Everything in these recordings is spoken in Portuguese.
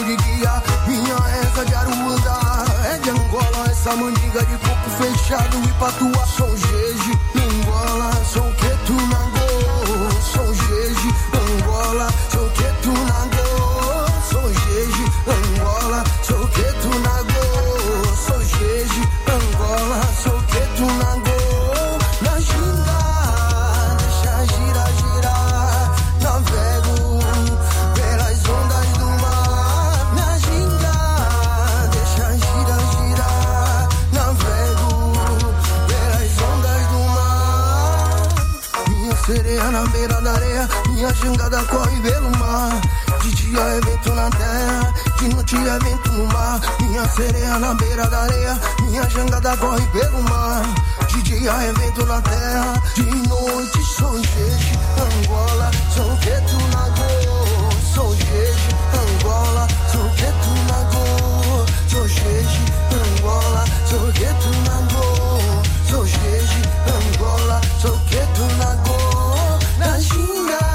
de guia. Minha essa de Aruanda é de Angola. Essa mandinga de corpo fechado e patua. Sou Jeje, Angola, sou Queto Nangô. Sou Jeje, Angola, sou Queto Nangô. Sou Jeje, Angola, sou Queto Nangô. Sou Jeje, Angola, sou Queto Nangô. Na ginga, deixa girar, girar. Navego pelas ondas do mar. Na ginga, deixa girar, girar. Navego pelas ondas do mar. Minha sereia na beira da areia, minha jangada corre pelo mar. De dia é vento na terra, de noite é vento no mar. Minha sereia na beira da areia, minha jangada corre pelo mar. De dia é vento na terra, de noite sou Jeje, Angola, sou Queto Nangô. Sou Jeje, Angola, sou Queto Nangô. Sou Jeje, Angola, sou Queto Nangô. Sou Jeje, Angola, sou Queto Nangô. Na ginga.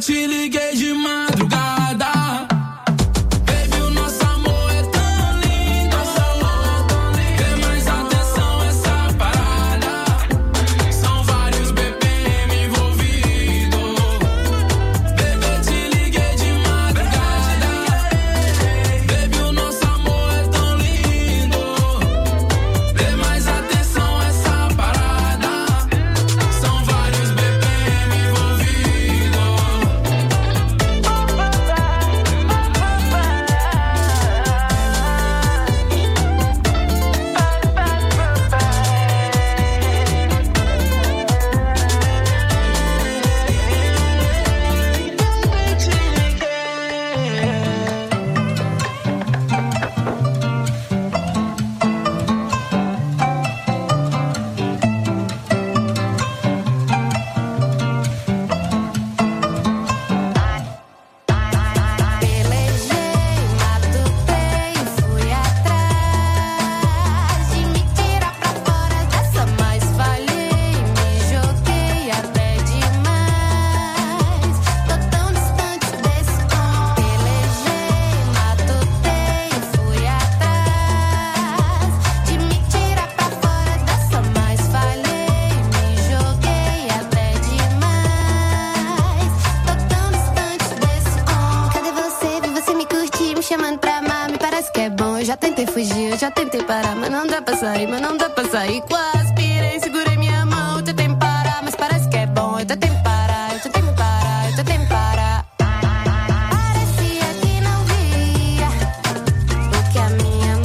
te liguei de madrugada. Baby, o nosso amor é tão lindo. Dê mais atenção a essa parada. São vários BPM envolvidos. Baby, te liguei de madrugada. Baby, o nosso amor é tão lindo. Dê mais atenção a essa parada. São vários BPM envolvidos. Já tentei fugir, eu já tentei parar, mas não dá pra sair, quase pirei, segurei minha mão, eu tentei parar, mas parece que é bom, eu tentei parar, eu tentei parar, eu tentei parar. Parecia que não via o que a minha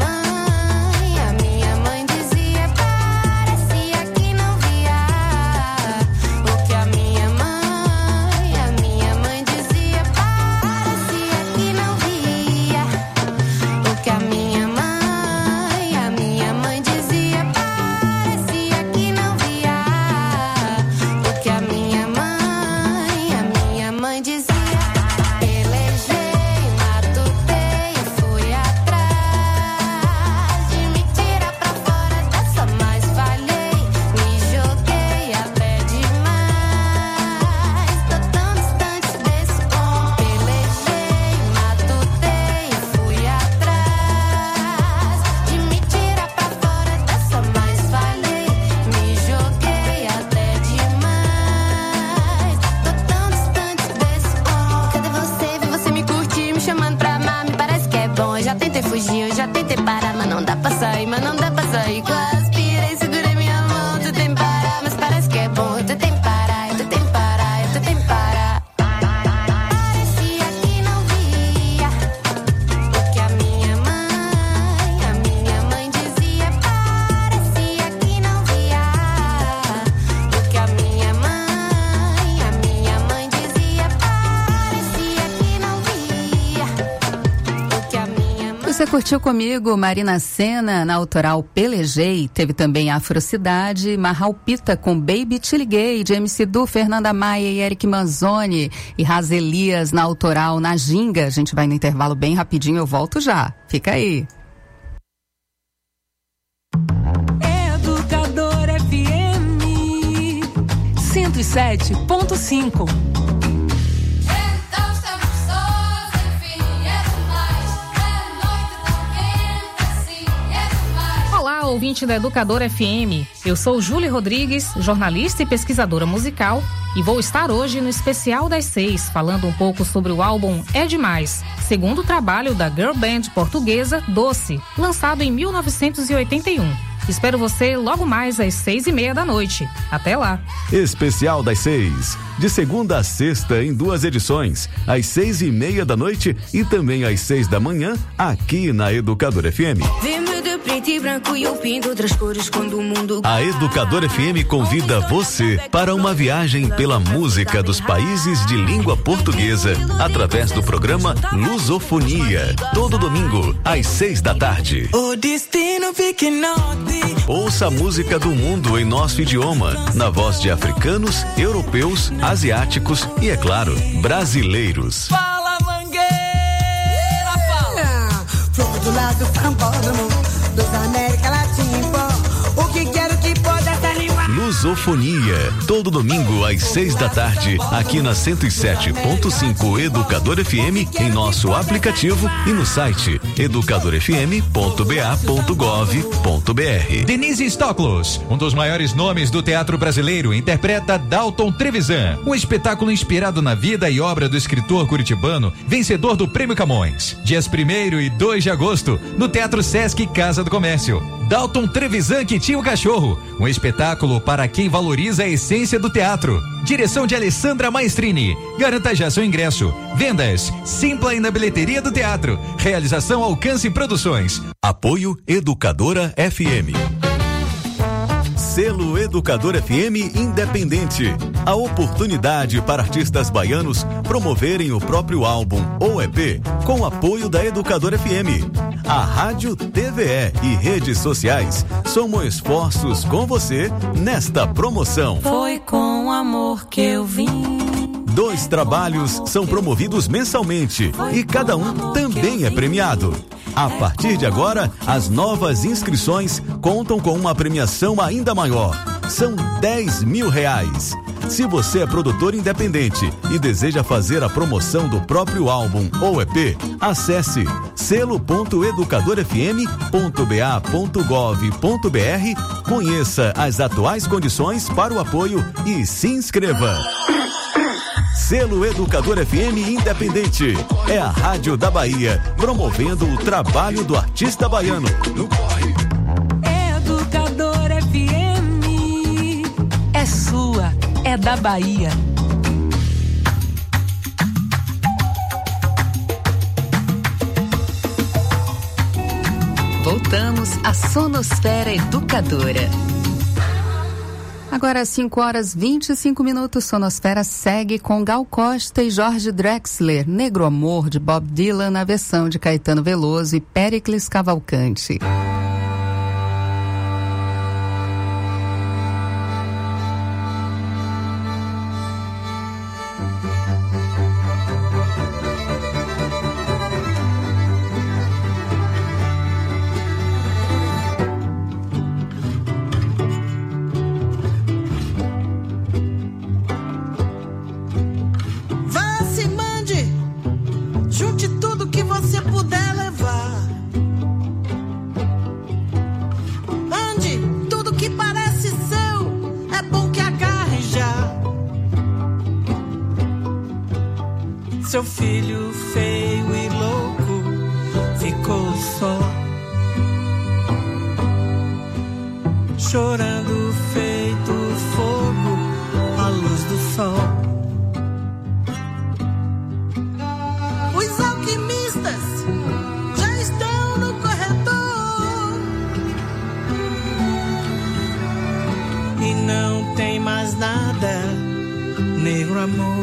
mãe dizia. Parecia que não via o que a minha mãe dizia. Parecia que não via o que a minha mãe dizia. Parecia que não via o que a minha mãe dizia. Pelejei, matutei, fui atrás de me tirar pra fora dessa, mas falhei, me joguei até demais. Tô tão distante desse ponto. Pelejei, matutei, fui atrás de me tirar pra fora dessa, mas falhei, me joguei até demais. Tô tão distante desse ponto. Cadê você? Vi você me curtir, me chamando pra amar, me parece que é bom. Eu já tentei fugir, eu já tentei parar, mas não dá pra sair, quase pirei, segurei minha mão, eu tentei parar, mas parece que é bom. Eu tentei parar, eu tentei parar, eu tentei parar. Parecia que não via o que a minha mãe dizia. Parecia que não via o que a minha mãe dizia. Parecia que não via o que a minha mãe. Você curtiu comigo Marina Sena na autoral Pelejei, teve também Afrocidade, Marralpita com Baby Te Liguei, de MC Du, Fernanda Maia e Eric Manzoni, e Razelias na autoral Na Ginga. A gente vai no intervalo bem rapidinho, eu volto já, fica aí. Educador FM 107.5. Então estamos sós, enfim, é demais. É noite tão quente assim, é demais. Olá, ouvinte da Educador FM. Eu sou Júlia Rodrigues, jornalista e pesquisadora musical, e vou estar hoje no Especial das 6, falando um pouco sobre o álbum É Demais, segundo trabalho da girl band portuguesa Doce, lançado em 1981. Espero você logo mais às 6:30 da noite. Até lá. Especial das 6, de segunda a sexta em 2 edições, às 6:30 da noite e também às 6 da manhã, aqui na Educador FM. Vê-me de preto e branco e eu pinto outras cores quando o mundo. A Educador FM convida você para uma viagem pela música dos países de língua portuguesa, através do programa Lusofonia, todo domingo, às 6 da tarde. O destino fica norte. Ouça a música do mundo em nosso idioma, na voz de africanos, europeus, asiáticos e, é claro, brasileiros. Fala, Mangueira, fala. Flor do lado frampódromo, dos América Latina, o que quero que pode essa língua. Lusofonia. Todo domingo às 6 da tarde, aqui na 107.5 Educador FM, em nosso aplicativo e no site educadorfm.ba.gov.br. Denise Stoklos, um dos maiores nomes do teatro brasileiro, interpreta Dalton Trevisan, um espetáculo inspirado na vida e obra do escritor curitibano, vencedor do Prêmio Camões. Dias 1º e 2 de agosto, no Teatro Sesc Casa do Comércio. Dalton Trevisan que tinha o cachorro, um espetáculo para quem valoriza a essência do teatro. Direção de Alessandra Maestrini. Garanta já seu ingresso. Vendas Simpla e na bilheteria do teatro. Realização Alcance Produções. Apoio Educadora FM. Selo Educador FM Independente. A oportunidade para artistas baianos promoverem o próprio álbum ou EP com o apoio da Educador FM. A Rádio, TVE e redes sociais somam esforços com você nesta promoção. Foi com amor que eu vim. 2 trabalhos são promovidos mensalmente e cada um também é premiado. A partir de agora, as novas inscrições contam com uma premiação ainda maior. São R$10.000. Se você é produtor independente e deseja fazer a promoção do próprio álbum ou EP, acesse selo.educadorfm.ba.gov.br, conheça as atuais condições para o apoio e se inscreva. Selo Educador FM Independente. É a Rádio da Bahia, promovendo o trabalho do artista baiano. Educador FM. É sua, é da Bahia. Voltamos à Sonosfera Educadora. Agora 5h25, Sonosfera segue com Gal Costa e Jorge Drexler, Negro Amor, de Bob Dylan, na versão de Caetano Veloso e Péricles Cavalcante. Seu filho feio e louco ficou só, chorando feito fogo à luz do sol. Os alquimistas já estão no corredor e não tem mais nada, negro amor.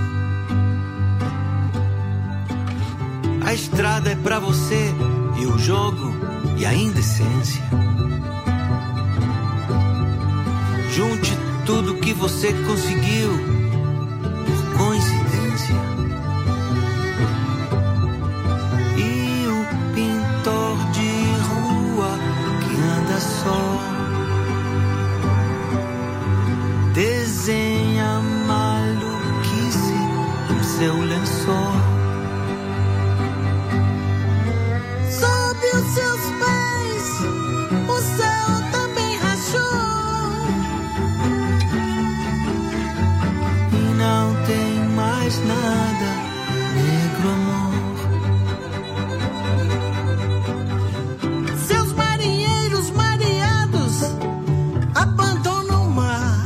A estrada é pra você e o jogo e a indecência. Junte tudo que você conseguiu por coincidência. E o pintor de rua que anda só desenha maluquice no seu lençol. Os seus pés, o céu também rachou e não tem mais nada, negro amor. Seus marinheiros mareados abandonam o mar.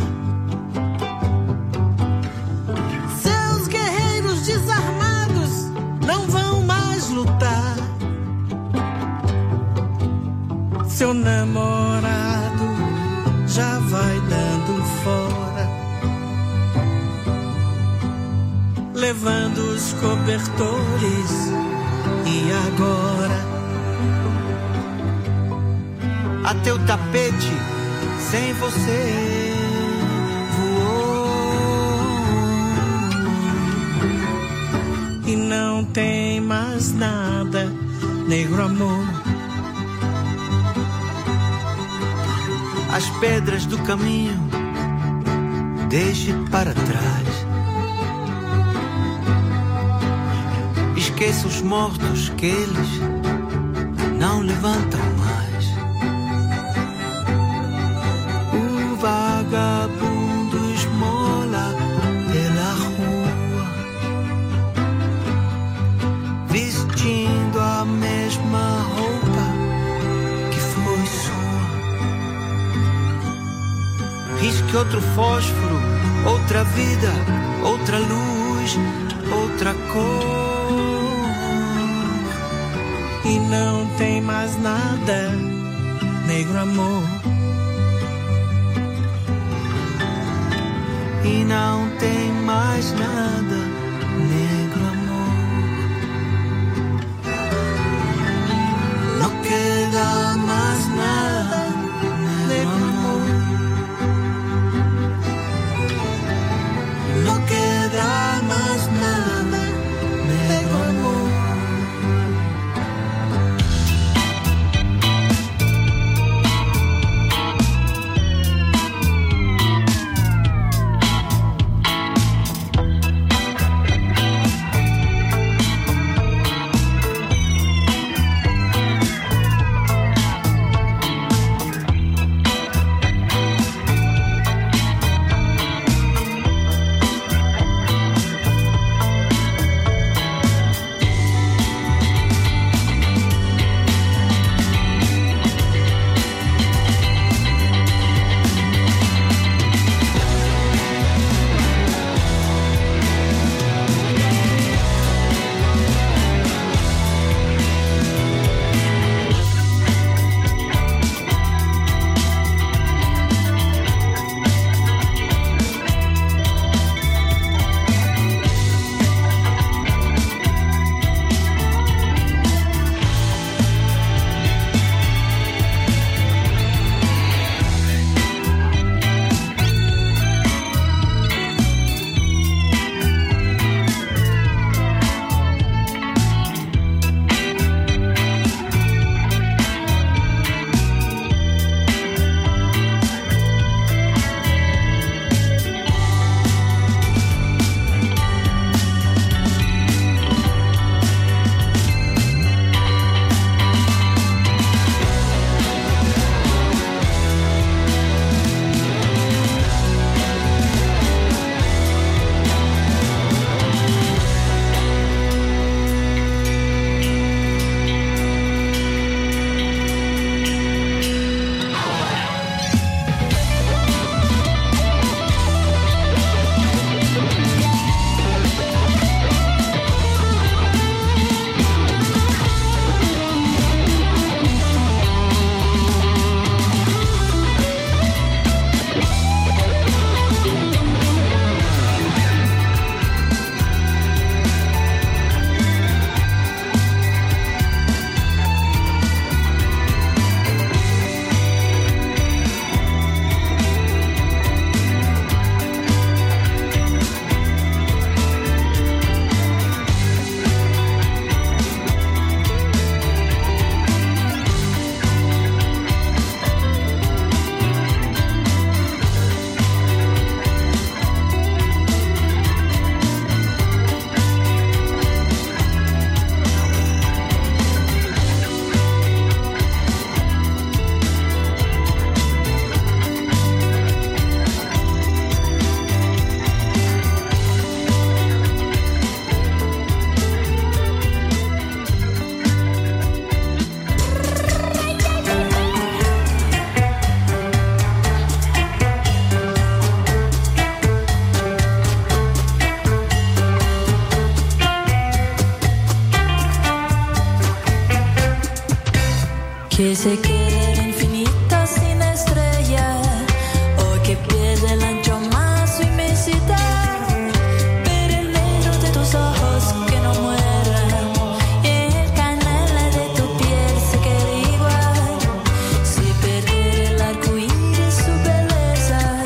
Seus guerreiros desarmados não vão mais lutar. Seu namorado já vai dando fora, levando os cobertores. E agora? Até o tapete sem você voou e não tem mais nada, negro amor. As pedras do caminho deixe para trás. Esqueça os mortos que eles não levantam mais. O vagabundo esmola pela rua, vestindo a mesma roupa que foi sua. Risque outro fósforo, outra vida, outra luz, outra cor. E não tem mais nada, negro amor. E não tem mais nada, negro amor. Não queda mais nada, negro amor. No queda más nada, negro amor. Que se quede infinita sin estrella, o que pierde el ancho más su inmensidad, pero el negro de tus ojos que no mueran, y el canela de tu piel se quede igual. Si perder el arco iris su belleza,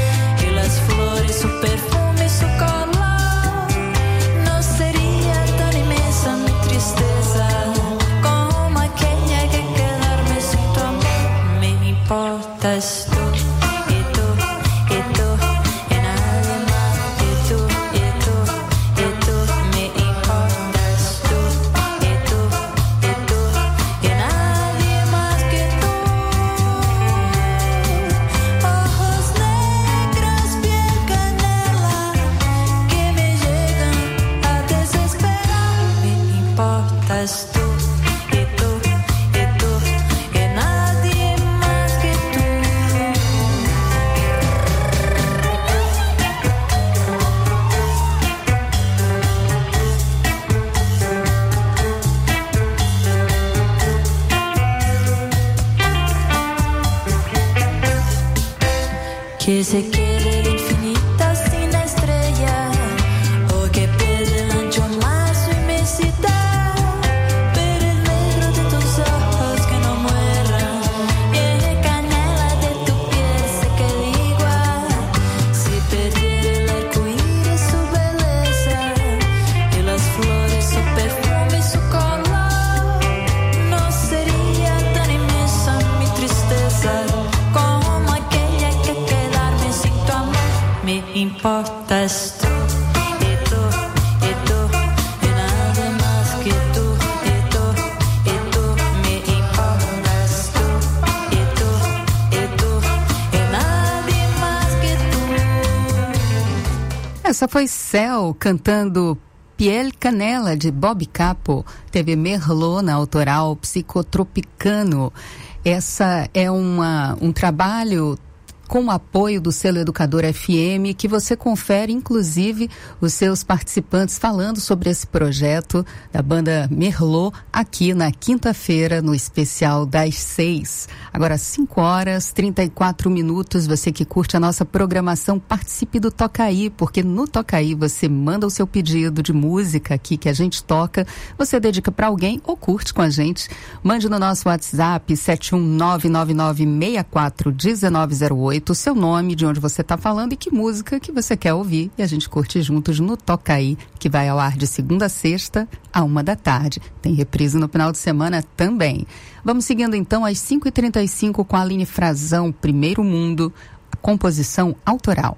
y las flores su perfume y su color, no sería tan inmensa mi tristeza como aquella que quedarme sin tu que se quiere infinita sin estrella o que pierde el ancho mar su inmensidad, pero el negro de tus ojos que no mueran y el canela de tu piel se quede igual. Si perdiera el arco iris su belleza y las flores su perfume y su color, no sería tan inmensa mi tristeza como aquella que quedarme sin tu amor. Me importas tú, y tú, y tú, y nada más que tú, y tú, y tú, me importas tú, y tú, y tú, e nada mais que tu. Essa foi Céu cantando Piel Canela, de Bob Capo. Teve Merlot na autoral Psicotropicano. Essa é um trabalho com o apoio do selo Educador FM, que você confere, inclusive, os seus participantes falando sobre esse projeto da banda Merlot, aqui na quinta-feira, no especial das 6. Agora, 5h34, você que curte a nossa programação, participe do Toca Aí, porque no Toca Aí você manda o seu pedido de música aqui que a gente toca, você dedica para alguém ou curte com a gente. Mande no nosso WhatsApp 71999641908 o seu nome, de onde você está falando e que música que você quer ouvir, e a gente curte juntos no Toca Aí, que vai ao ar de segunda a sexta, à 13h. Tem reprise no final de semana também. Vamos seguindo então às 5h35 com a Aline Frazão, Primeiro Mundo, a composição autoral.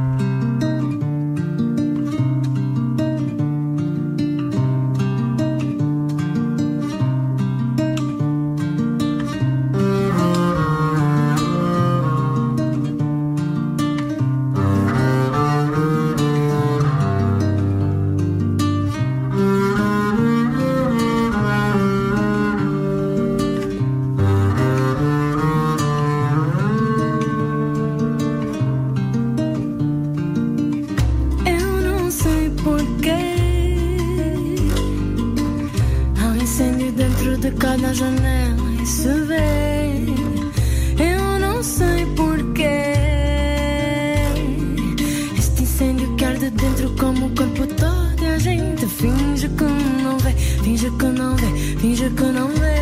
Na janela e se vê, eu não sei porquê. Este incêndio que arde dentro como o corpo todo, e a gente finge que não vê, finge que não vê, finge que não vê.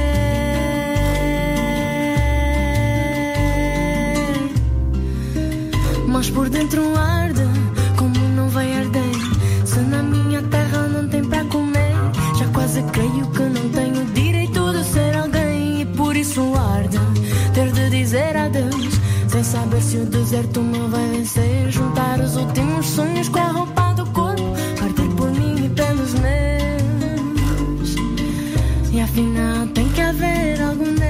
Mas por dentro arde como não vai arder. Se na minha terra não tem para comer, já quase creio que não tenho direito de ser alguém, e por isso arde ter de dizer adeus, sem saber se o deserto me vai vencer. Juntar os últimos sonhos com a roupa do corpo, partir por mim e pelos meus, e afinal tem que haver algum Deus.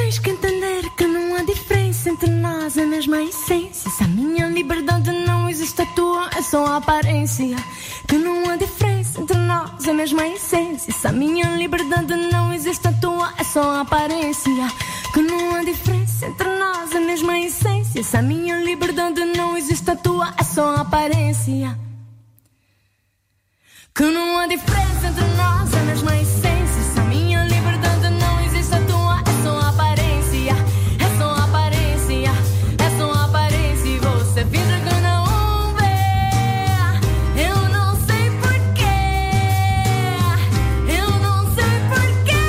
tens que entender que não há diferença entre nós, a mesma essência. Se a minha liberdade não existe, a tua é só a aparência. Que não há diferença entre nós, a mesma essência. Se a minha liberdade não existe, a tua é só a aparência. Que não há diferença entre nós, a mesma essência. Se a minha liberdade não existe, a tua é só a aparência. Que não há diferença entre nós, a mesma essência. Se a minha liberdade não existe, a tua é só a aparência. É só a aparência, é só a aparência. E você finge que não vê. Eu não sei porquê, eu não sei porquê.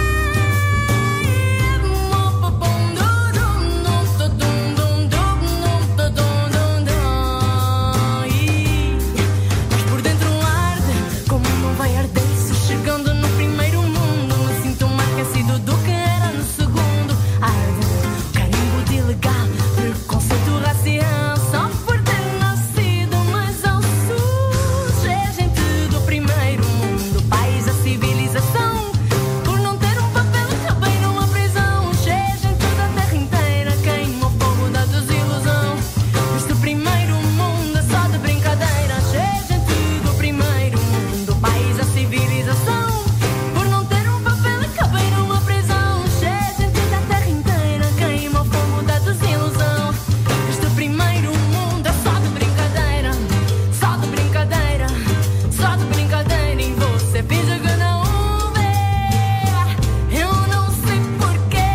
Mas por dentro arde, como não vai arder se chegando no primeiro mundo. Me sinto mais aquecido do que era no segundo. Arde, carimbo de ilegal, preconceito racial, só por ter nascido mais ao sul. É gente do primeiro mundo, país da civilização. Por não ter um papel, acabei numa prisão. É gente da terra inteira, queima o fogo da desilusão. Este primeiro mundo é só de brincadeira. É gente do primeiro mundo, país da civilização. Por não ter um papel, acabei numa prisão. É gente da terra inteira, queima o fogo da desilusão. Este primeiro mundo é só de brincadeira, só de brincadeira, só de brincadeira. E você finge que não vê. Eu não sei porquê,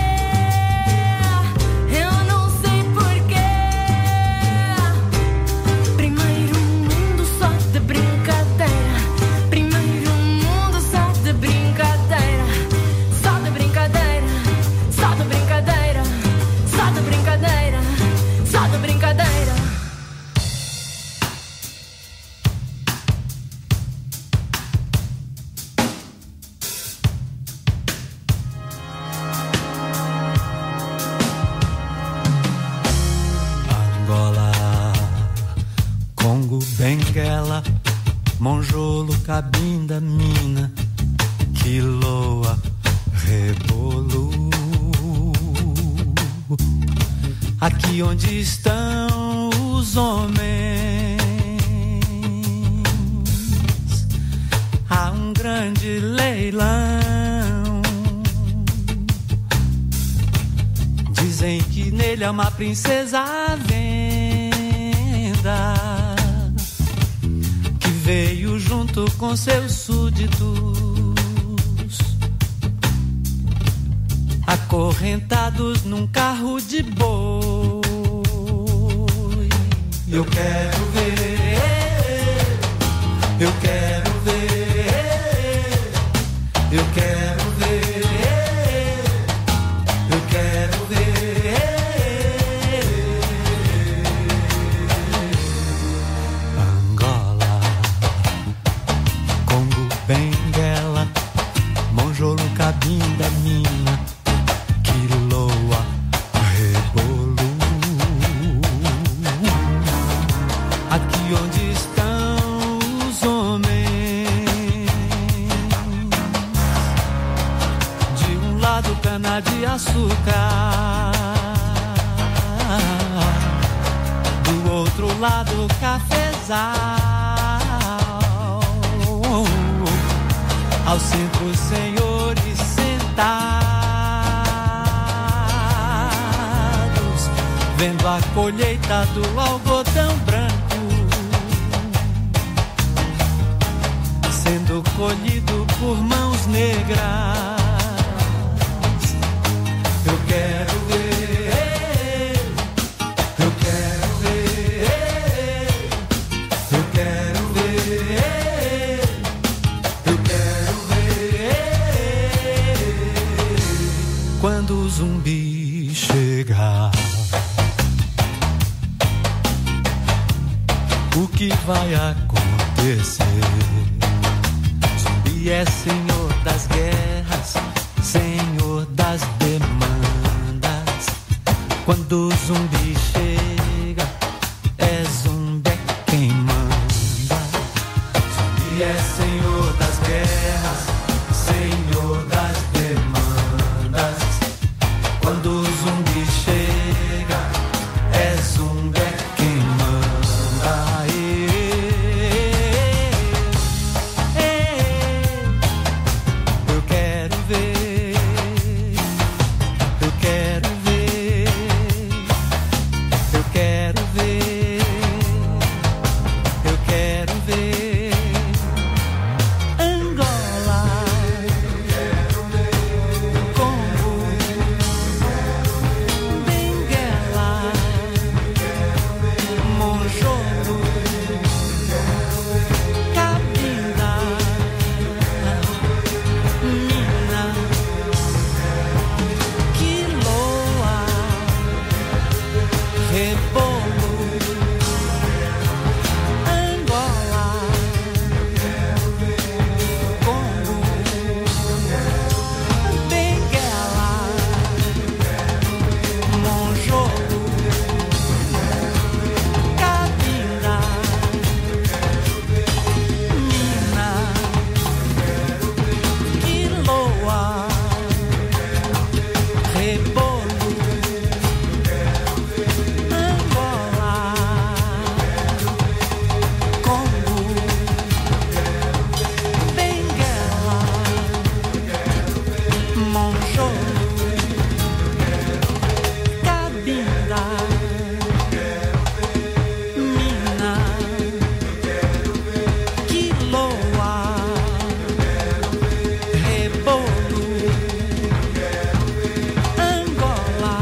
eu não sei porquê. Primeiro mundo só de brincadeira, primeiro mundo só de brincadeira, só de brincadeira, só de brincadeira, só de brincadeira, só de brincadeira. Angola, Congo, Benguela, Monjolo, Cabinda, Mina, Quiloa, Rebolo. Aqui onde estão os homens, há um grande leilão. Dizem que nele há uma princesa à venda, que veio junto com seus súditos, acorrentados num carro de boi. Eu quero ver, eu quero ver, eu quero ver, eu quero ver. Angola, Congo, Benguela, Monjolo, Cabinda, Mina, Quiloa, Rebolo. Aqui onde estão os homens, de um lado cana de açúcar, do outro lado cafezal, ao centro senhores sentados, vendo a colheita do algodão branco sendo colhido por mãos negras. Eu quero ver, eu quero ver, eu quero ver, eu quero ver. Quando o zumbi chegar, o que vai acontecer? Zumbi é senhor das guerras, senhor das demandas. Quando o zumbi chega, é zumbi quem manda. Zumbi é senhor das guerras, senhor das demandas. Quando o zumbi chega, é zumbi quem manda. Eu quero ver, eu quero ver, eu quero ver, eu quero ver Angola, Congo, Benguela, Monjolo, Cabinda, Mina, Quiloa, Rebolo, Angola, Congo, Benguela, Monjolo, Cabinda, Mina, Quiloa, Rebolo, Angola, Congo, Benguela, Monjolo, Cabinda, Mina, Quiloa, Rebolo, Angola.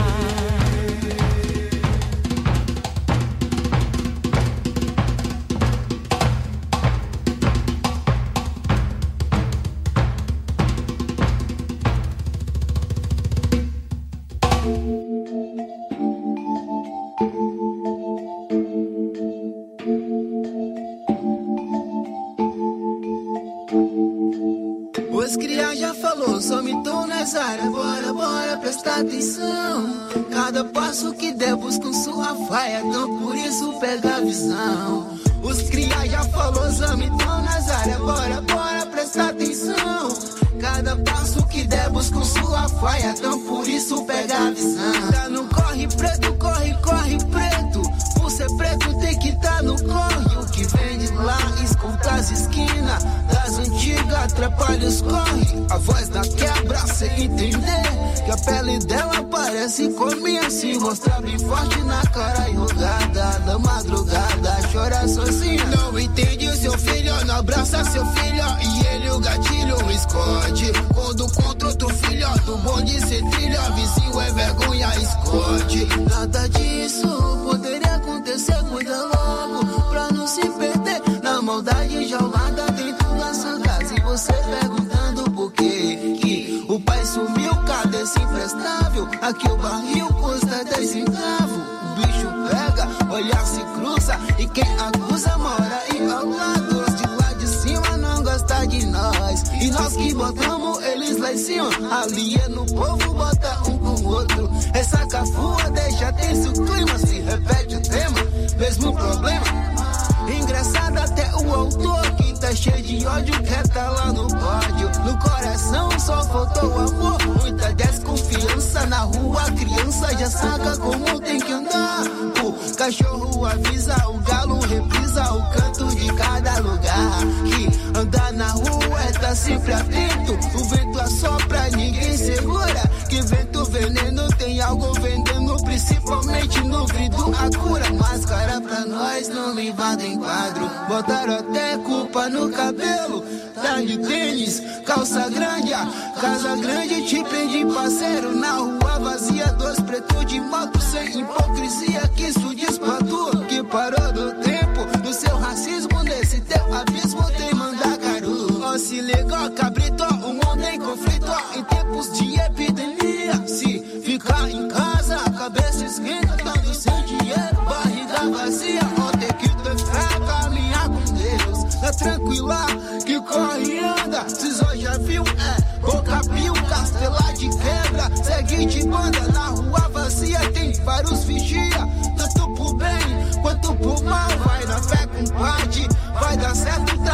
Os cria já falou, só me tô nessa área. Bora, bora, prestar atenção. Cada passo que der busca sua faia, então por isso pega a visão. Os cria já falou, só me tô nessa área. Bora, bora, prestar atenção. Cada passo que der busca sua faia, então por isso pega a visão. Tá no corre preto, corre, corre preto. Por ser preto tem que tá no corre. O que vem de lá, escuta as esquinas das antigas, atrapalha os corre. A voz da quebra, cê entender que a pele dela parece comer, se mostra bem forte na cara enrugada da madrugada, chora sozinha. Não entende o seu filho, não abraça seu filho e ele o gatilho esconde. Quando contra outro filho do bonde se trilha, vizinho é vergonha, esconde. Nada disso poderia acontecer, cuida logo pra não se perder na maldade jaulada dentro da sua casa. E você perguntando por quê que o pai sumiu, cadê esse imprestável? Aqui o barril custa 10 centavos. O bicho pega, olhar se cruza e quem acusa mora aí ao lado. Os de lá de cima não gostam de nós e nós que botamos eles lá em cima. Ali é no povo, bota um com o outro. Essa cafua deixa tenso o clima, se repete o tema, mesmo problema. Engraçado até o autor que tá cheio de ódio quer tá lá no pódio. No coração só faltou amor, muita desconfiança na rua. A criança já saca como tem que andar. O cachorro avisa, o galo reprisa o canto de cada lugar. Que andar na rua é tá sempre atento. O vento assopra, ninguém segura. Que vento veneno tem algo vendendo, principalmente no vidro a cura. Máscara pra nós não levado em quadro. Botaram até culpa no cabelo. Tá de tênis, calça grande, a casa grande te prende parceiro. Na rua vazia, dois pretos de moto sem hipocrisia. Que isso diz pra tu que parou do tempo do seu racismo. Nesse teu abismo tem mandacaru. Ó, se liga, cabrito, o mundo em conflito em tempos de epidemia. Se ficar em casa, a cabeça esquenta, dando sem dinheiro, barriga vazia. Ó, tem que ter fé, caminhar com Deus. Tá tranquila, que corre e anda. Cês já viu, boca pio, castela de quebra. Segue de banda, na rua vazia tem vários vigia. Tanto pro bem, quanto pro mal. Vai na fé com parte, vai dar certo, trago bem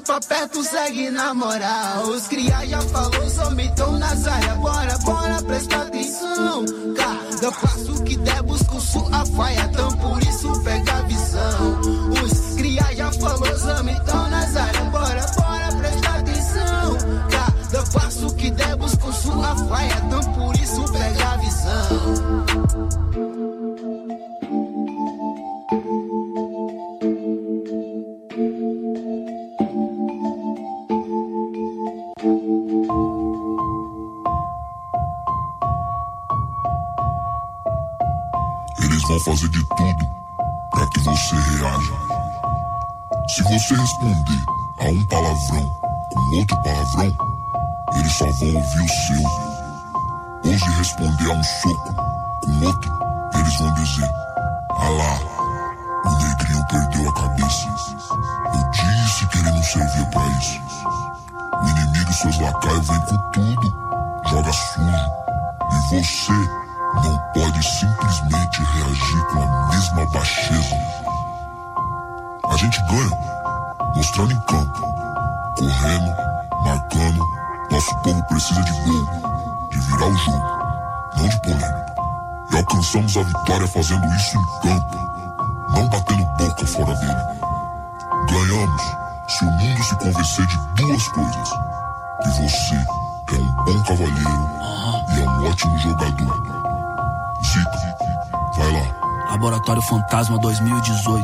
vem pra perto, segue na moral. Os cria já falou, somitão nas áreas. Bora, bora, presta atenção. Cada passo que der, busco sua faia. Então por isso pega a visão. Os cria já falou, somitão nas áreas. Bora, bora, presta atenção. Cada passo que der, busco sua faia. Então por isso pega a visão. Vão fazer de tudo pra que você reaja. Se você responder a um palavrão com outro palavrão, eles só vão ouvir o seu. Hoje responder a um soco com outro, eles vão dizer: ah lá, o negrinho perdeu a cabeça. Eu disse que ele não servia pra isso. O inimigo e seus lacaios vem com tudo, joga sujo. E você não pode simplesmente reagir com a mesma baixeza. A gente ganha mostrando em campo, correndo, marcando. Nosso povo precisa de gol, de virar o jogo, não de polêmica. E alcançamos a vitória fazendo isso em campo, não batendo boca fora dele. Ganhamos se o mundo se convencer de duas coisas: que você é um bom cavalheiro e é um ótimo jogador. Zica, vai lá. Laboratório Fantasma 2018.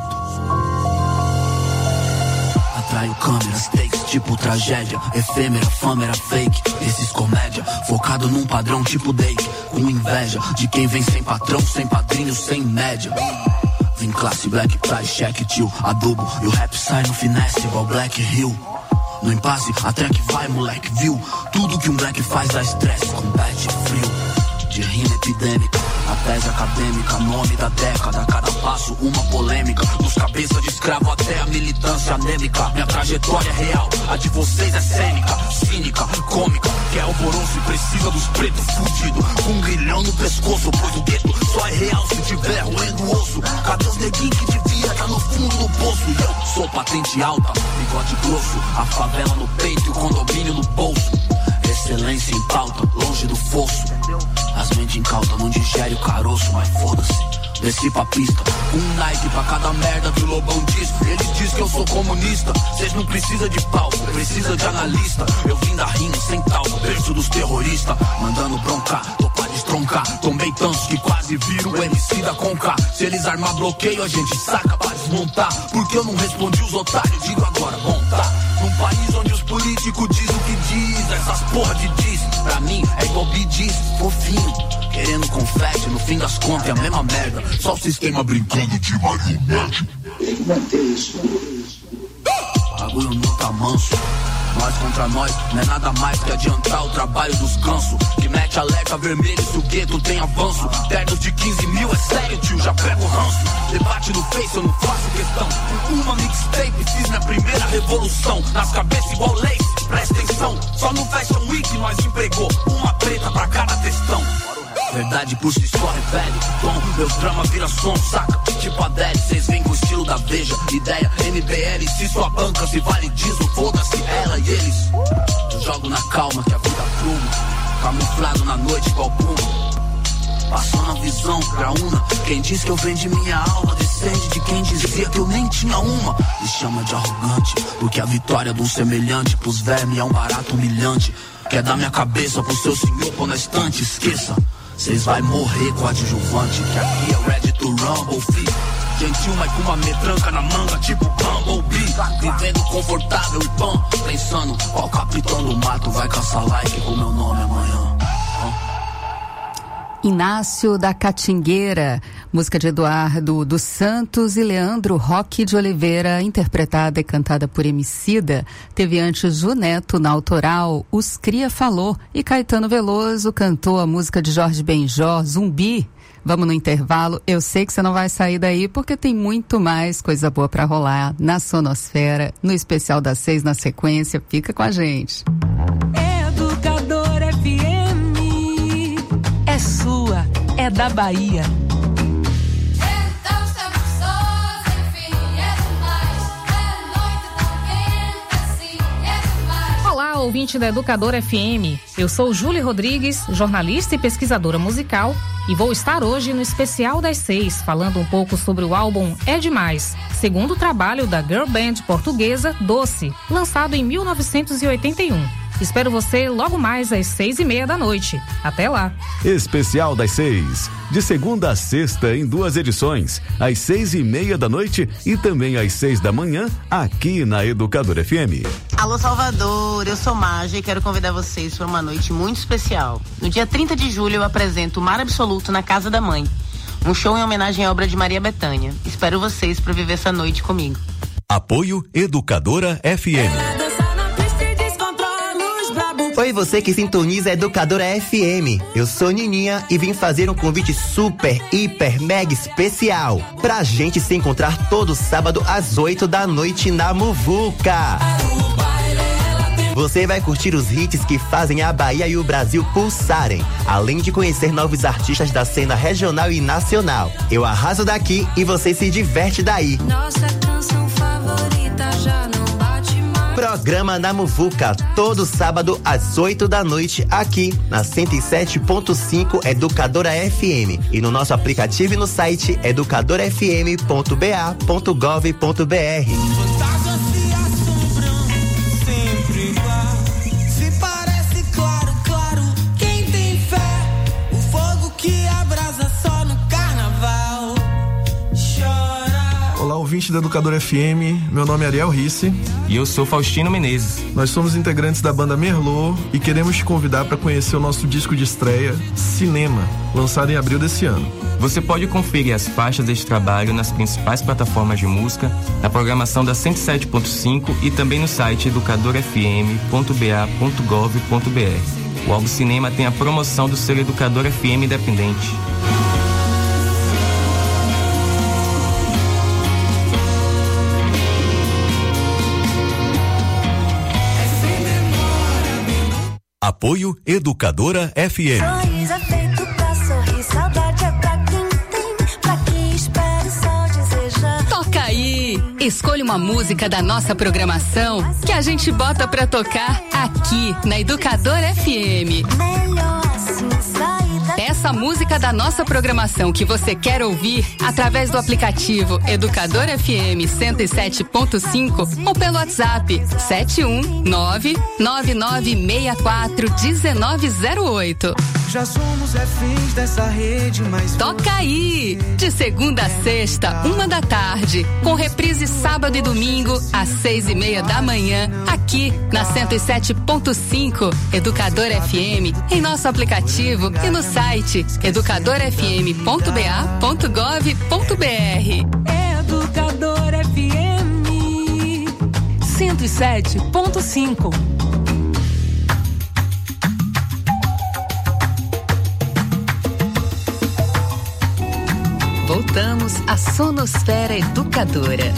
Atraio câmeras, takes tipo tragédia. Efêmera, fama era fake. Esses comédia, focado num padrão tipo Dake. Com inveja de quem vem sem patrão, sem padrinho, sem média. Vim classe Black Price, check, tio, adubo. E o rap sai no finesse igual Black Hill. No impasse, a track vai, moleque, viu? Tudo que um black faz dá estresse, combate frio. De rima epidêmica, a tese acadêmica, nome da década, cada passo uma polêmica, dos cabeças de escravo até a militância anêmica. Minha trajetória é real, a de vocês é cênica, cínica, cômica, que é alvoroço e precisa dos pretos fudidos, com um grilhão no pescoço, pois o gueto só é real se tiver roendo o osso. Cadê os neguinhos que devia tá no fundo do poço? E eu sou patente alta, bigode grosso, a favela no peito e o condomínio no bolso. Excelência em pauta, longe do fosso. As mentes incautas não digere o caroço, mas foda-se. Desci pra pista, um Nike pra cada merda que o Lobão diz. Ele diz que eu sou comunista. Cês não precisa de palco, precisa de analista. Eu vim da rima sem talco, berço dos terroristas. Mandando broncar, tô pra destroncar. Tomei tantos que quase viro o MC da Conca. Se eles armar bloqueio, a gente saca pra desmontar. Porque eu não respondi os otários, digo agora, bom tá. Num país onde os políticos dizem o que diz, essas porra de diz, pra mim é igual bidiz, fofinho, querendo confete, no fim das contas é a mesma merda, só o sistema brincando de marionete. Tem que bater isso. Bagulho não tá manso. Nós contra nós, não é nada mais que adiantar o trabalho dos gansos. Que mete alerta vermelho se o gueto tem avanço. Ternos de 15 mil, é sério tio, já pego o ranço. Debate no Face, eu não faço questão. Uma mixtape, fiz minha primeira revolução. Nas cabeças igual Lace, presta atenção. Só no Fashion Week nós empregou uma preta pra cada textão. Verdade por si só revele tom, meus dramas vira som, saca? Tipo a Adele, cês vêm com o estilo da Veja. Ideia MBL, se sua banca se vale disso, foda-se ela e eles. Eu jogo na calma que a vida pluma, camuflado na noite igual puma. Passando a visão pra una. Quem diz que eu vendi minha alma descende de quem dizia que eu nem tinha uma. Me chama de arrogante, porque a vitória de um semelhante pros vermes é um barato humilhante. Quer dar minha cabeça pro seu senhor pôr na estante, esqueça. Cês vai morrer com adjuvante, que aqui é ready to rumble, fi. Gentil, mas com uma metranca na manga, tipo Bumblebee. Vivendo confortável e pão, pensando qual capitão do mato vai caçar like com meu nome amanhã. Inácio da Catingueira, música de Eduardo dos Santos e Leandro Roque de Oliveira, interpretada e cantada por Emicida. Teve antes Ju Neto na autoral, Os Cria Falou, e Caetano Veloso cantou a música de Jorge Benjor, Zumbi. Vamos no intervalo, eu sei que você não vai sair daí porque tem muito mais coisa boa pra rolar na Sonosfera, no Especial das 6 na sequência, fica com a gente. Educador FM é sua, é da Bahia. Então estamos sós, enfim, é demais. É noite tão quente assim, Olá, ouvinte da Educadora FM. Eu sou Júlia Rodrigues, jornalista e pesquisadora musical, e vou estar hoje no Especial das 6, falando um pouco sobre o álbum É Demais, segundo trabalho da girl band portuguesa Doce, lançado em 1981. Espero você logo mais às 6:30 da noite. Até lá. Especial das 6, de segunda a sexta em 2 edições, às 6:30 da noite e também às 6 da manhã, aqui na Educadora FM. Alô Salvador, eu sou Marja e quero convidar vocês para uma noite muito especial. No dia 30 de julho eu apresento o Mar Absoluto na Casa da Mãe, um show em homenagem à obra de Maria Bethânia. Espero vocês para viver essa noite comigo. Apoio Educadora FM. Oi, você que sintoniza a Educadora FM. Eu sou Nininha e vim fazer um convite super, hiper, mega especial pra gente se encontrar todo sábado às 8 da noite na Muvuca. Você vai curtir os hits que fazem a Bahia e o Brasil pulsarem, além de conhecer novos artistas da cena regional e nacional. Eu arraso daqui e você se diverte daí. Nossa canção favorita já não bate mais. Programa na Muvuca, todo sábado às 8 da noite, aqui na 107.5 Educadora FM e no nosso aplicativo e no site educadorafm.ba.gov.br. Ouvinte da Educadora FM, meu nome é Ariel Risse. E eu sou Faustino Menezes. Nós somos integrantes da banda Merlot e queremos te convidar para conhecer o nosso disco de estreia, Cinema, lançado em abril desse ano. Você pode conferir as faixas deste trabalho nas principais plataformas de música, na programação da 107.5 e também no site educadorafm.ba.gov.br. O álbum Cinema tem a promoção do selo Educadora FM Independente. Apoio Educadora FM. Sorriso é feito pra sorrir, saudade é pra quem tem, pra quem espera só desejar. Toca aí! Escolha uma música da nossa programação que a gente bota pra tocar aqui na Educadora FM. Melhor assim sair da... Peça a música da nossa programação que você quer ouvir através do aplicativo Educadora FM 107.5 ou pelo WhatsApp 71999641908. Já somos reféns dessa rede, mas toca aí! De segunda a sexta, 1 da tarde, com reprise sábado e domingo às 6:30 da manhã, aqui na 107.5 Educadora FM, em nosso aplicativo e no site educadorafm.ba.gov.br. Educadora FM 107.5. Voltamos à Sonosfera Educadora.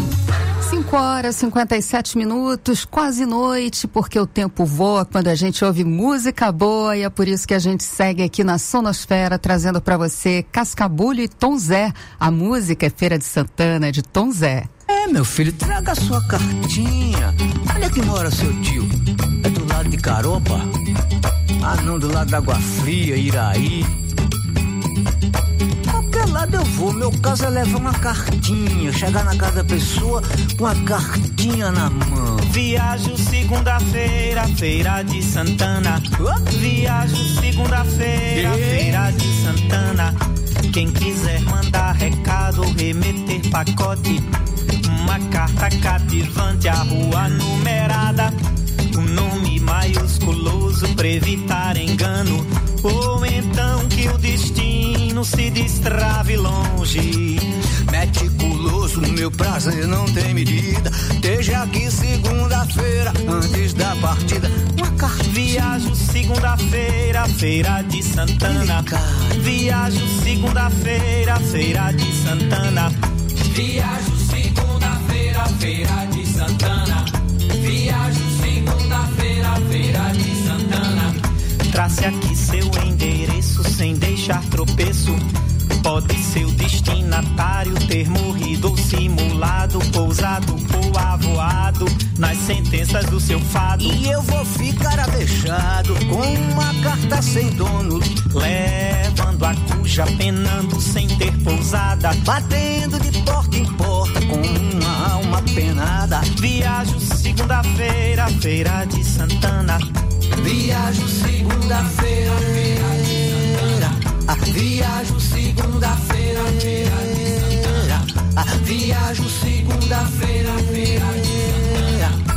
5h57, quase noite, porque o tempo voa quando a gente ouve música boa e é por isso que a gente segue aqui na Sonosfera, trazendo para você Cascabulho e Tom Zé. A música é Feira de Santana, de Tom Zé. É, meu filho, traga a sua cartinha. Onde é que mora seu tio? É do lado de Caropa? Ah, não, do lado da Água Fria, Iraí. Qualquer lado eu vou, meu caso é levar uma cartinha, chegar na casa da pessoa com a cartinha na mão. Viajo segunda-feira, Feira de Santana. Viajo segunda-feira, Feira de Santana. Quem quiser mandar recado ou remeter pacote, uma carta cativante, a rua numerada, o nome maiusculoso pra evitar engano, ou então que o destino se destrave longe. Meticuloso, meu prazer não tem medida. Esteja aqui segunda-feira, antes da partida. Uma carta. Viajo segunda-feira, Feira de Santana. Viajo segunda-feira, Feira de Santana. Viajo segunda-feira, Feira de Santana. Viajo segunda-feira, Feira de Santana. Trace aqui seu endereço sem deixar tropeço. pode ser o destinatário ter morrido ou simulado, pousado ou avoado nas sentenças do seu fado. E eu vou ficar avexado com uma carta sem dono, levando a cuja, penando sem ter pousada, batendo de porta em porta com uma alma penada. Viajo segunda-feira, feira de Santana. Viajo segunda-feira, feira de Santana. Viajo segunda-feira, feira de Santana. Viajo segunda-feira, feira de Santana.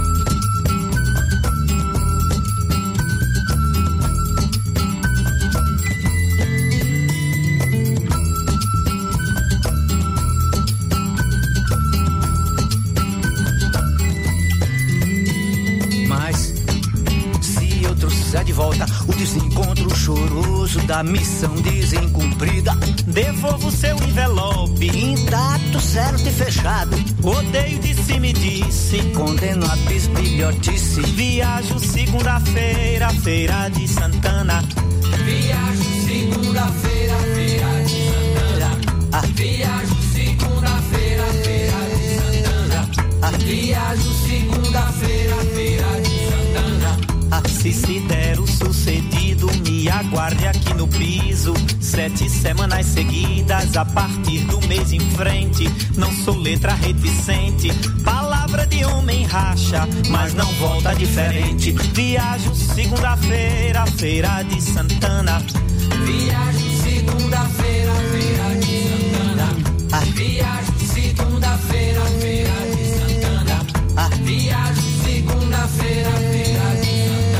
De volta o desencontro choroso da missão desencumprida. Devolvo seu envelope intacto, certo e fechado. Odeio disse me disse, condeno a bisbilhotice. Viajo segunda-feira, feira de Santana. Viajo segunda-feira, feira de Santana. Viajo segunda-feira, feira de Santana. Viajo segunda-feira, feira de Santana. Se se der o sucedido, me aguarde aqui no piso. 7 semanas seguidas, a partir do mês em frente. Não sou letra reticente, palavra de homem racha, mas não volta diferente. Viajo segunda-feira, feira de Santana. Viajo segunda-feira, feira de Santana. Viajo segunda-feira, feira de Santana. Viajo segunda-feira, feira de Santana.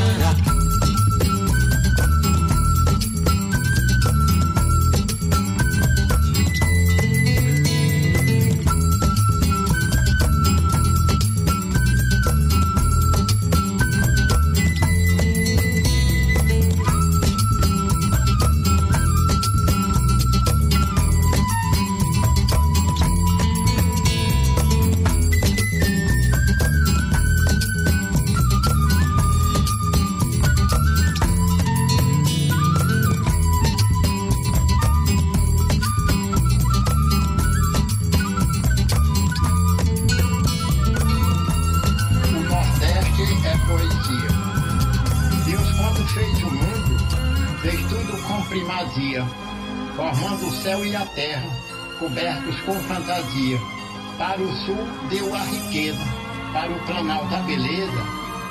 Formando o céu e a terra, cobertos com fantasia. Para o sul deu a riqueza, para o planalto a beleza,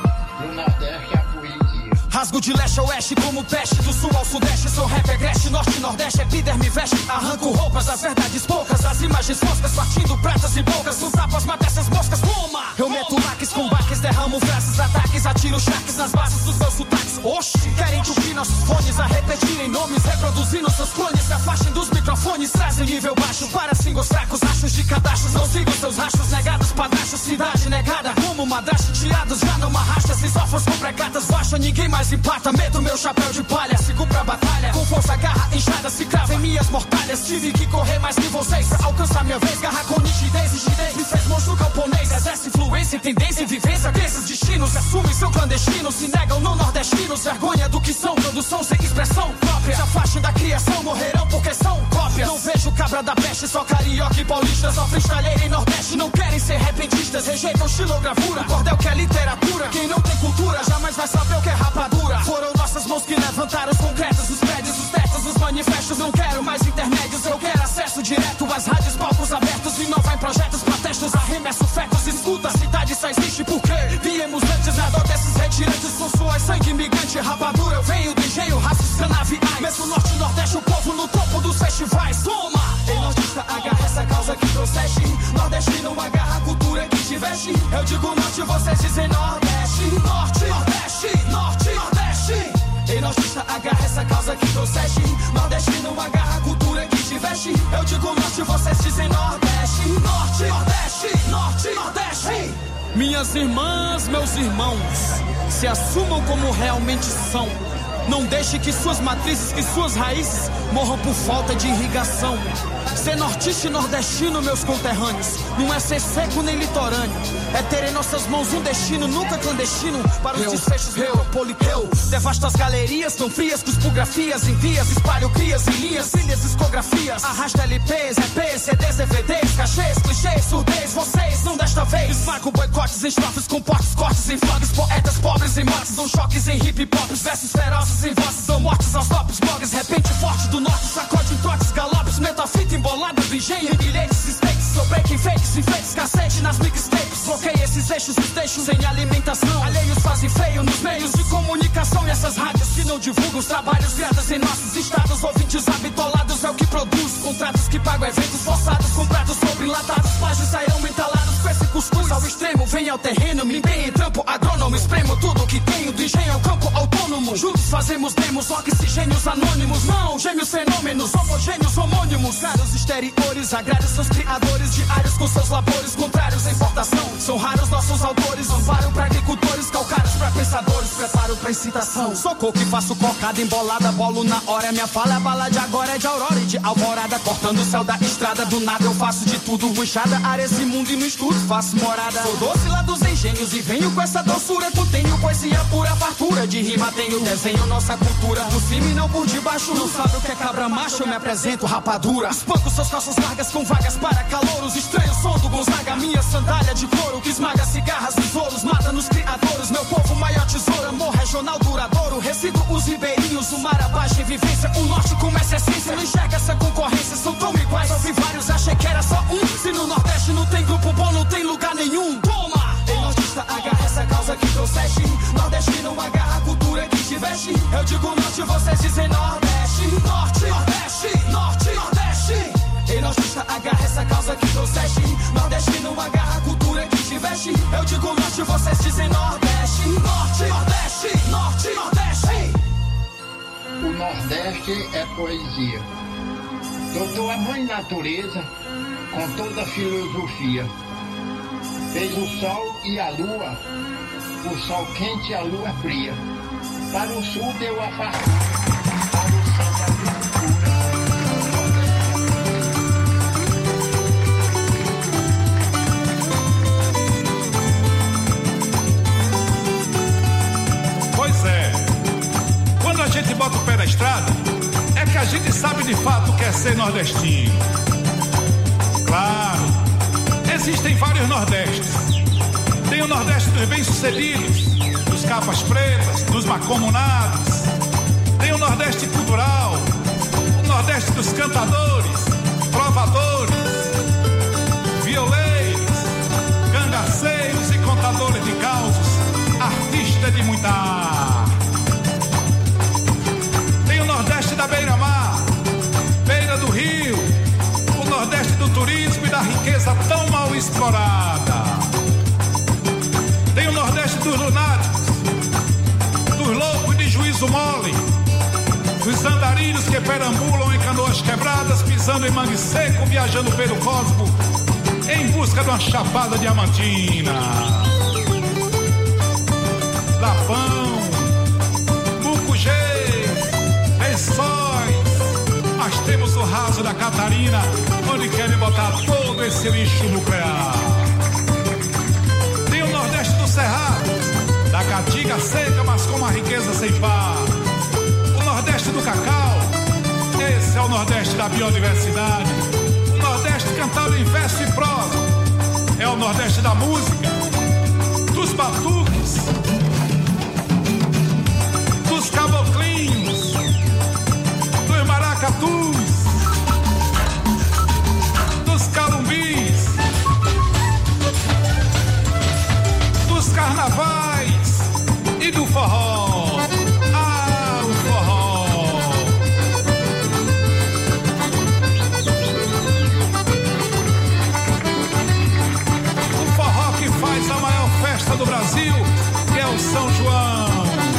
no nordeste a poesia. Rasgo de leste a oeste como peste, do sul ao sudeste, sou rap agreste, norte e nordeste, epiderme veste, arranco roupas, as verdades poucas, as imagens foscas, partindo pratas e bocas, os tapas mata essas moscas, toma! Eu meto laques com baques, derramo frases, ataques, atiro charques nas bases dos meus sotaques, oxi! Querem entupir nossos fones, a repetirem nomes, reproduzindo seus clones, se afastem dos microfones, trazem nível baixo, para singles fracos, achos de cadastros, não sigo seus rachos, negados, padrachos, cidade negada, como madraste, tirados já não arrasta, cisóforos com pregatas, baixa, ninguém mais empata, medo meu chapéu de palha, sigo pra batalha, com força, garra, enxada, se crava em minhas mortalhas, tive que correr mais que vocês, pra alcançar minha vez, garra com nitidez, rigidez, me fez monstro camponês, exerce influência, tendência, vivência, desses destinos, assumem seu clandestino, se negam no nordestinos, vergonha do que são, produção sem expressão própria, se afastem da criação, morrerão porque são cópias, não vejo cabra da peste, só carioca e paulista, só freestyleira em nordeste, não querem ser repentistas, rejeitam estilogravura, cordel que é literatura, quem não tem cultura, jamais vai saber o que é rapadura, foram nossas mãos que levantaram os concretos, os prédios, os tetos, os manifestos, não quero mais intermédios, eu quero acesso direto às rádios, palcos abertos, inovar em projetos, protestos, arremesso fetos, escuta, a cidade só existe porque viemos antes, nada desses retirantes, com suor, sangue imigrante, rapadura, eu venho do engenho, raças, canaviais, mesmo norte e nordeste, o povo no topo dos festivais, toma! Ei, nordista, agarra essa causa que trouxeste, nordestino, agarra a cultura que te veste, eu digo norte, vocês dizem nordeste, norte, nordeste, norte, nordeste. Ei, nordista, agarra essa causa que trouxeste, nordestino, agarra a cultura que te veste, eu digo norte, vocês dizem nordeste, norte, nordeste, norte, nordeste. Minhas irmãs, meus irmãos, se assumam como realmente são, Não deixe que suas matrizes, que suas raízes morram por falta de irrigação. Ser nortista e nordestino, meus conterrâneos, não é ser seco nem litorâneo. É ter em nossas mãos um destino nunca clandestino para os desfechos metropolitanos. Devasto as galerias tão frias, cuspografias, envias, espalho crias em linhas, ilhas, discografias. Arrasta LPs, EPs, CDs, DVDs, cachês, clichês, surdez. Vocês não desta vez marcam boicotes em estrofes com portes, cortes em flags. Poetas pobres em mortes, dão choques em hip pops. Versos ferozes em vozes, dão mortes aos tops. Blogs, repente forte do norte, sacode em trotes, galopes. Metafita embolada do engenho, bilhetes, stakes. Sou breaking fakes, enfeites, cacete nas mixtapes. Bloqueei esses eixos, os deixo sem alimentação. Alheios fazem feio nos meios de comunicação. E essas rádios que não divulgam os trabalhos criados em nossos estados. Ouvintes habitolados é o que produz. Contratos que pagam eventos forçados com pratos sobre enlatados. Plágios sairão entalados com esse cuscuz ao extremo. Vem ao terreno, me empenho em trampo agrônomo. Espremo tudo que tenho, do engenho ao campo autônomo. Juntos fazemos demos, oxigênios anônimos. Não, gêmeos fenômenos, homogêneos homônimos. Caros exteriores, agrários seus criadores. Diários com seus labores, contrários à importação. São raros nossos autores, amparo pra agricultores. Calcários pra pensadores, preparo pra incitação. Sou coco e faço cocada embolada, bolo na hora. Minha fala é a bala de agora, é de aurora e de alvorada. Cortando o céu da estrada, do nada eu faço de tudo. Ruixada, área esse mundo e no estudo faço morada. Sou doce lá dos engenhos e venho com essa doçura. Contenho poesia pura, fartura de rima. Tenho desenho, nossa cultura. Por cima e não por debaixo. Não sabe o que é cabra macho, eu me apresento rapadura. Espanco suas calças largas com vagas para calouros. Estranho som do Gonzaga, minha sandália de couro. Que esmaga cigarras, tesouros, mata nos criadores. Meu povo, maior tesouro, amor regional duradouro. Resíduos ribeirinhos, o mar abaixo em vivência. O norte começa a essência, não enxerga essa concorrência. São tão iguais, ouvi vários, achei que era só um. Se no Nordeste não tem grupo bom, não tem lugar nenhum. Toma! Ei, nordista, agarra essa causa que trouxeste. Nordestino, agarra a cultura que te veste. Eu digo norte, vocês dizem Nordeste. Norte, Nordeste, Norte, Nordeste. Ei, nordista, agarra essa causa que trouxeste. Nordestino, agarra a cultura que te veste. Eu digo norte, vocês dizem Nordeste. Norte, Nordeste, Norte, Nordeste. O Nordeste é poesia. Doutor a mãe natureza com toda a filosofia. Fez o sol e a lua, o sol quente e a lua fria. Para o sul deu a fartura, para o centro a agricultura. Pois é, quando a gente bota o pé na estrada, é que a gente sabe de fato o que é ser nordestino. Claro, existem vários Nordestes. Tem o Nordeste dos bem-sucedidos, dos capas pretas, dos mancomunados. Tem o Nordeste cultural, o Nordeste dos cantadores, trovadores, violeiros, cangaceiros e contadores de causos, artistas de muita arte. Tem o Nordeste da beira-mar, beira do rio, o Nordeste do turismo e da riqueza tão mal explorada. Tem o Nordeste dos lunáticos, dos loucos de juízo mole, dos andarilhos que perambulam em canoas quebradas, pisando em mangue seco, viajando pelo cosmo, em busca de uma chapada diamantina. Lapão, Mucugê, Lençóis, mas temos o raso da Catarina, onde querem botar todo esse lixo nuclear. Tem o Nordeste do Cerrado, da caatinga seca, mas com uma riqueza sem par. O Nordeste do cacau, esse é o Nordeste da biodiversidade. O Nordeste cantado em verso e prosa, é o Nordeste da música, dos batuques, dos caboclinhos, dos maracatus, dos calumbis, dos carnavais e do forró. Ah, o forró. O forró que faz a maior festa do Brasil, que é o São João.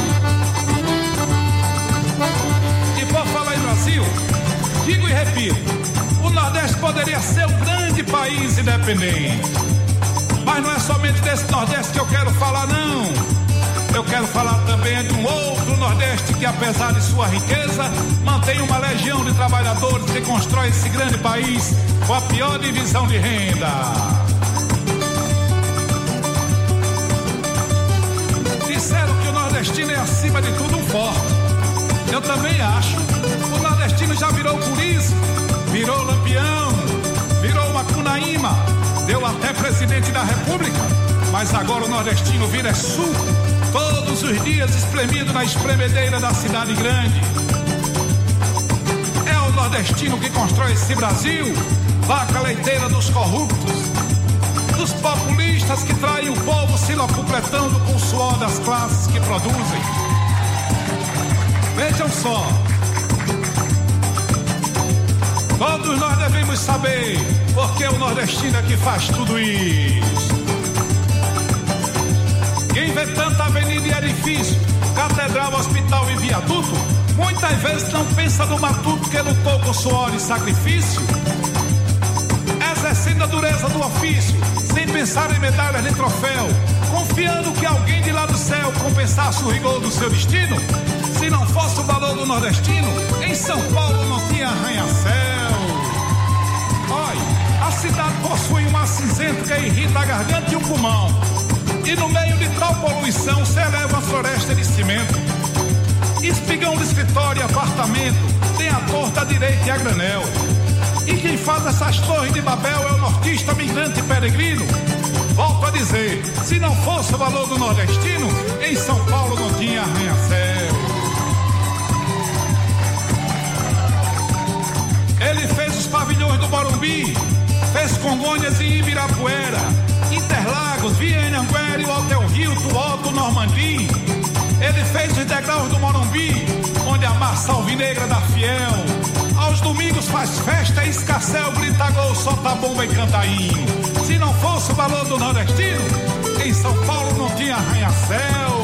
E por falar em Brasil, digo e repito, o Nordeste poderia ser um grande país independente. Mas não é somente desse Nordeste que eu quero falar, não. Eu quero falar também de um outro Nordeste que, apesar de sua riqueza, mantém uma legião de trabalhadores que constrói esse grande país com a pior divisão de renda. Disseram que o nordestino é, acima de tudo, um forte. Eu também acho. O nordestino já virou Curisco, virou Lampião, virou Macunaíma, deu até presidente da República. Mas agora o nordestino vira suco, todos os dias espremido na espremedeira da cidade grande. É o nordestino que constrói esse Brasil, vaca leiteira dos corruptos, dos populistas que traem o povo se locupletando com o suor das classes que produzem. Vejam só, todos nós devemos saber por que o nordestino é que faz tudo isso. Quem vê tanta avenida e edifício, catedral, hospital e viaduto, muitas vezes não pensa no matuto que lutou com suor e sacrifício, exercendo a dureza do ofício, sem pensar em medalhas de troféu, confiando que alguém de lá do céu compensasse o rigor do seu destino. Se não fosse o valor do nordestino, em São Paulo não tinha arranha-céu. Olha, a cidade possui um ar cinzento que irrita a garganta e o pulmão. E no meio de tal poluição se eleva a floresta de cimento. Espigão de escritório e apartamento, tem a torta, a direita e a granel. E quem faz essas torres de Babel é o nortista, migrante e peregrino. Volto a dizer, se não fosse o valor do nordestino, em São Paulo não tinha arranha-céu. Ele fez os pavilhões do Morumbi, fez Congonhas e Ibirapuera, Interlagos, Viena, Anguera e o Hotel Rio, Tuoto, Normandie. Ele fez os degraus do Morumbi, onde a massa alvinegra da Fiel. Aos domingos faz festa, escarcel, grita gol, solta bomba e cantainho. Se não fosse o valor do nordestino, em São Paulo não tinha arranha-céu.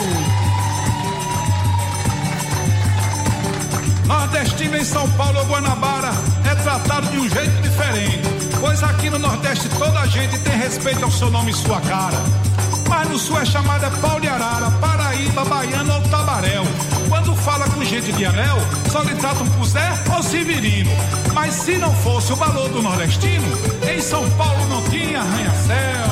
Nordestino em São Paulo ou Guanabara é tratado de um jeito diferente, pois aqui no Nordeste toda a gente tem respeito ao seu nome e sua cara. Mas no Sul é chamada pau de arara, Paraíba, Baiano ou Tabaréu. Quando fala com gente de anel, só lhe tratam por Zé ou Severino. Mas se não fosse o valor do nordestino, em São Paulo não tinha arranha-céu.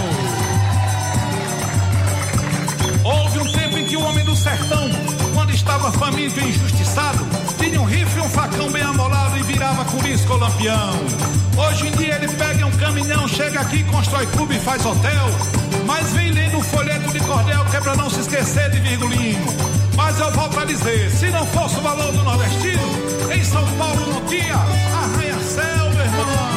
Houve um tempo em que o homem do sertão, quando estava faminto e injustiçado, tinha um rifle e um facão bem amolado e virava Curisco ou Lampião. Hoje em dia ele pega um caminhão, chega aqui, constrói clube e faz hotel. Mas vem lendo um folheto de cordel que é pra não se esquecer de Virgulino. Mas eu volto a dizer, se não fosse o valor do nordestino, em São Paulo não tinha arranha-céu, meu irmão.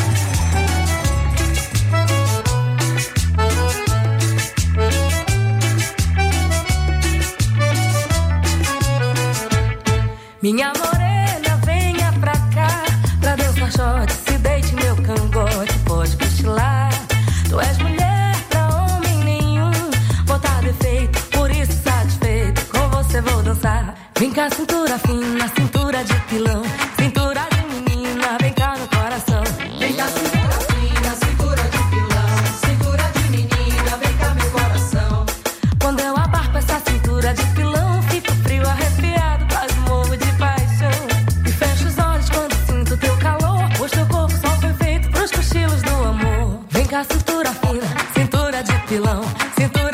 Minha morena, venha pra cá, pra Deus Paixote, se deite meu cangote, pode cochilar. Tu és mulher pra homem nenhum, botar defeito, por isso satisfeito, com você vou dançar. Vem cá, cintura fina, cintura de pilão, cintura de menina, vem cá no coração. Vem cá, cintura fina, cintura de pilão, cintura de menina, vem cá meu coração. Quando eu abarco essa cintura de pilão, fico frio, arrepiado, quase morro de paixão. E fecho os olhos quando sinto teu calor, pois teu corpo só foi feito pros cochilos do amor. Vem cá, cintura fina, cintura de pilão, cintura